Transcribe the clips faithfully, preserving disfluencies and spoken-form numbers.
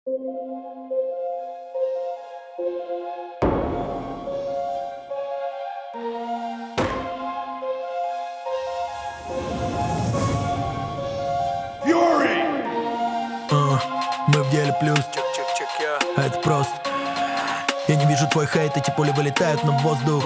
Uh, мы в деле плюс, а это просто. Я не вижу твой хейт, эти пули вылетают на воздух.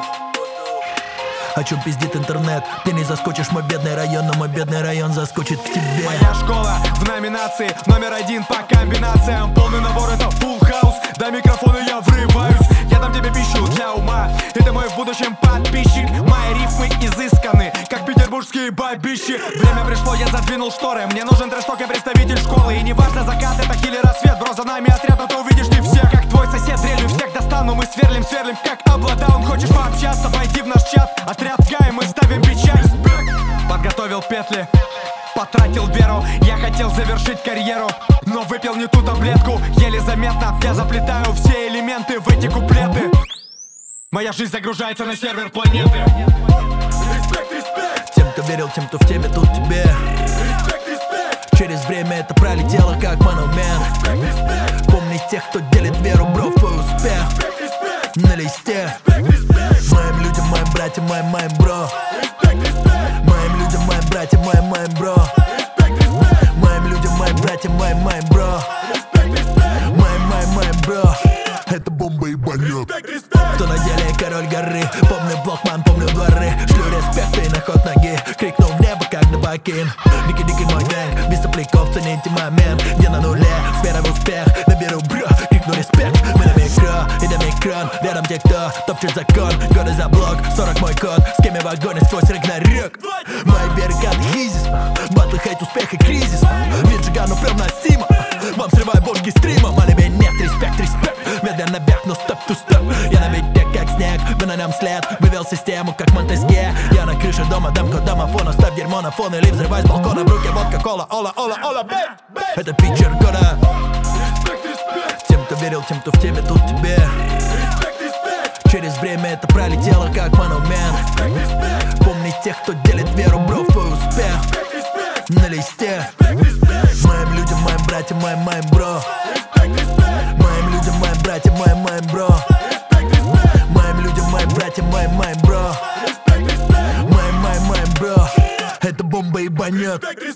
О чем пиздит интернет? Ты не заскочишь в мой бедный район, но мой бедный район заскочит к тебе. Моя школа в номинации номер один по комбинациям. Полный набор — это full house. До микрофона я врываюсь. Я дам тебе пищу для ума. Это мой в будущем подписчик. Мои рифмы изысканы, как петербургские бабищи. Время пришло, я задвинул шторы. Мне нужен трэш-ток, я представитель школы. И не важно, закат это или рассвет. Бро, за нами отряд, но ты увидишь не всех. Как твой сосед, дрелью всех достану. Мы сверлим, сверлим, как обладаун. Хочешь пообщаться, войди в наш чат. Отряд Гай, мы ставим печать. Подготовил петли, потратил веру. Я хотел завершить карьеру, но выпил не ту таблетку. Еле заметно, я заплетаю все элементы в эти куплеты. Моя жизнь загружается на сервер планеты. Респект, респект. Тем, кто верил, тем, кто в теме, тут тебе. Респект, респект. Через время это пролетело, как монумент. Респект, респект. Помни тех, кто делит веру, бро, в твой успех. Респект, респект. На листе. Респект, респект. Моим людям, моим братьям, моим, моим бро. Респект, респект. Моим людям, моим братьям, моим, моим бро. Респект, респект. Моим людям, моим братьям, моим, моим бро. Респект, респект. Моим, моим, моим бро. Это бомба и банет. Респект, респект. Кто на деле король горы? Помню блокман, помню дворы. Шлю респект и на ход ноги. Крикнул в небо, как Дабакин. Дикий-дикий мой гэнг, без сопляков, цените момент. Где на нуле, вера в успех. Наберу бро, крикну респект. Мы на микро, и на микрон. Рядом те, кто топчет закон. Годы за блок, сорок мой код. С кем я в огонь, сквозь рагнарёк. Мои баррикады хизис. Батл, хейт, успех и кризис. Вид Джигану прям на стима. Вам срываю бошки стрима. Малебе нет, респект, респект. Медленно вверх, но степ ту степ. Я на бите, как снег, вы на нем след. Вывел систему, как Монтеске. Я на крыше дома, дам код домофона. Ставь дерьмо на фон или взрывай с балкона. В руке водка, кола, ола, ола, ола, бэй, бэй. Это фичер года. Респект, респект. Тем, кто верил, тем, кто в теме, тут тебе. Респект, респект. Через время это пролетело, как монумент. Респект, респект. Помни тех, кто делит веру, бро, в твой успех. Респект, респект. На листе. Респект, респект. Моим людям, моим братьям, моим, моим бро. Респект, респект. Моим людям, моим братьям, моим, моим бро. Респект, респект. Моим людям, моим братьям, моим, моим бро. Респект, респект. Моим, моим, моим бро. Это бомба и банет. Респект,